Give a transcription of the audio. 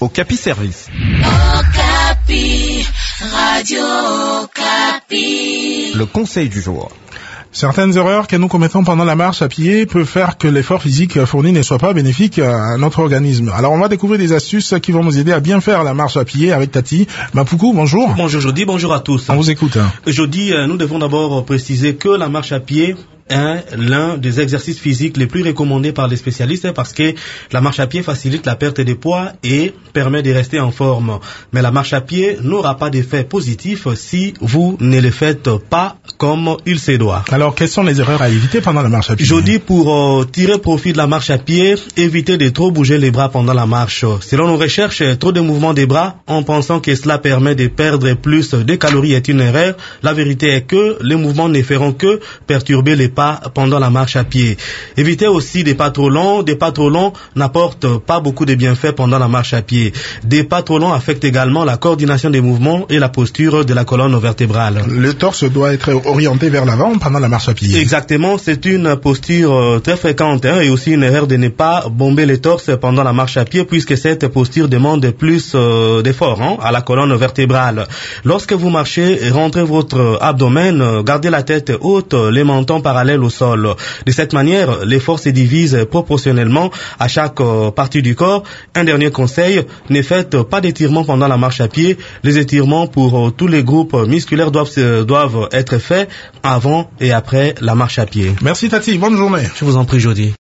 Okapi Service. Okapi, Radio Okapi. Le conseil du jour. Certaines erreurs que nous commettons pendant la marche à pied peuvent faire que l'effort physique fourni ne soit pas bénéfique à notre organisme. Alors on va découvrir des astuces qui vont nous aider à bien faire la marche à pied avec Tati. Mapoukou, bonjour. Bonjour Jody, bonjour à tous. On vous écoute. Jody, nous devons d'abord préciser que la marche à pied est l'un des exercices physiques les plus recommandés par les spécialistes parce que la marche à pied facilite la perte de poids et permet de rester en forme. Mais la marche à pied n'aura pas d'effet positif si vous ne le faites pas comme il se doit. Alors, quelles sont les erreurs à éviter pendant la marche à pied? Je dis pour tirer profit de la marche à pied, évitez de trop bouger les bras pendant la marche. Selon nos recherches, trop de mouvements des bras en pensant que cela permet de perdre plus de calories est une erreur. La vérité est que les mouvements ne feront que perturber les pas pendant la marche à pied. Évitez aussi des pas trop longs. Des pas trop longs n'apportent pas beaucoup de bienfaits pendant la marche à pied. Des pas trop longs affectent également la coordination des mouvements et la posture de la colonne vertébrale. Le torse doit être orienté vers l'avant pendant la marche à pied. Exactement, c'est une posture très fréquente et aussi une erreur de ne pas bomber le torse pendant la marche à pied puisque cette posture demande plus d'effort à la colonne vertébrale. Lorsque vous marchez, rentrez votre abdomen, gardez la tête haute, les mentons parallèles au sol. De cette manière, l'effort se divise proportionnellement à chaque partie du corps. Un dernier conseil, ne faites pas d'étirements pendant la marche à pied. Les étirements pour tous les groupes musculaires doivent être faits avant et après la marche à pied. Merci Tati, bonne journée. Je vous en prie, Jody.